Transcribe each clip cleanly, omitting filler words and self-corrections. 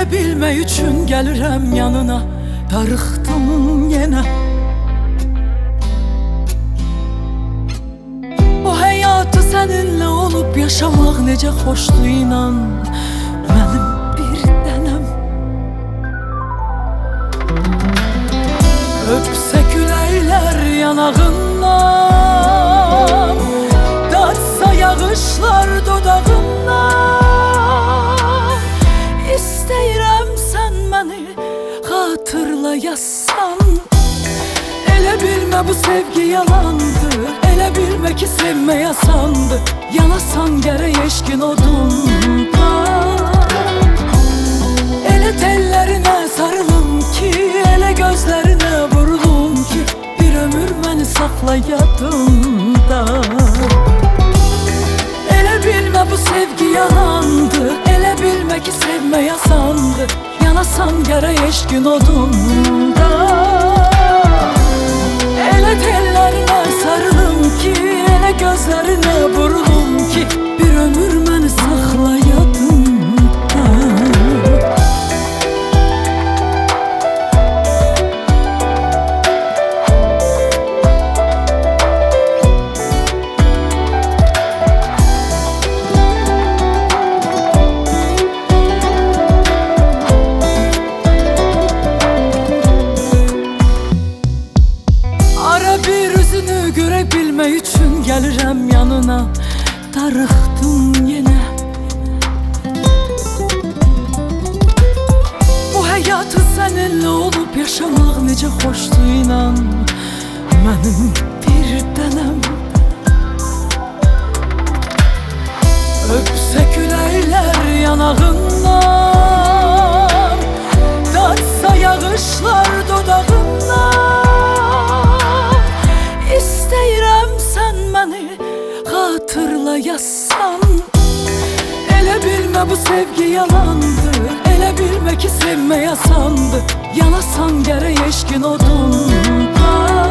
bilmək üçün gəlirəm yanına, darıxdım yenə. Bu həyatı səninlə olub yaşamaq necə xoşdur inan, mənim bir dənəm. Öpsə küləklər yanağından, datsa yağışlar dodağından, İstəyirəm sən məni xatırlayasan. Elə bilmə bu sevgi yalandır, elə bilmə ki sevmək asandır. Yanasan gərək eşqin odunda. Elə tellərinə sarılım ki, elə gözlərinə vurulum ki, bir ömür məni saxla yadında. Elə bilmə bu sevgi yalandır, elə bilmə ki sevmək asandır. Yanasan gərək eşqin odunda. Elə tellərinə sarılım ki, elə gözlərinə vurulum ki, bir ömür məni saxla yadında. Bilmək üçün gəlirəm yanına, darıxdım yenə. Bu həyatı səninlə olub yaşamaq necə xoşdur inan, mənim bir dənəm. Öpsə küləklər yanağından, datsa yağışlar dodağından, İstəyirəm sən məni xatırlayasan. Elə bilmə bu sevgi yalandır, elə bilmə ki sevmək asandır. Yanasan gərək eşqin odunda.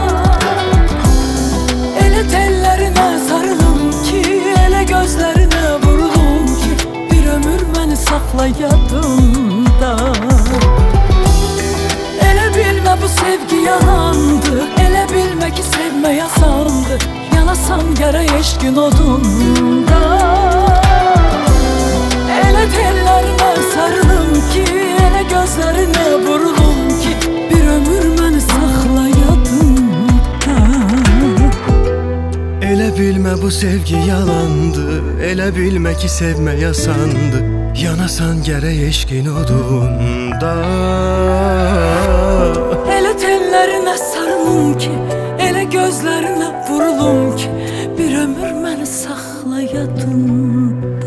Elə tellərinə sarılım ki, elə gözlərinə vurulum ki, bir ömür məni saxla yadında. Elə bilmə bu sevgi yalandır, elə bilmə ki sevmək asandır. Yanasan gərək eşqin odunda. Elə tellərinə sarılım ki, elə gözlərinə vurulum ki, bir ömür məni saxla yadında. Elə bilmə bu sevgi yalandır, elə bilmə ki sevmək asandır. Yanasan gərək eşqin odunda. Elə tellərinə sarılım ki, elə gözlərinə vurulum ki, bir ömür məni saxla yadında.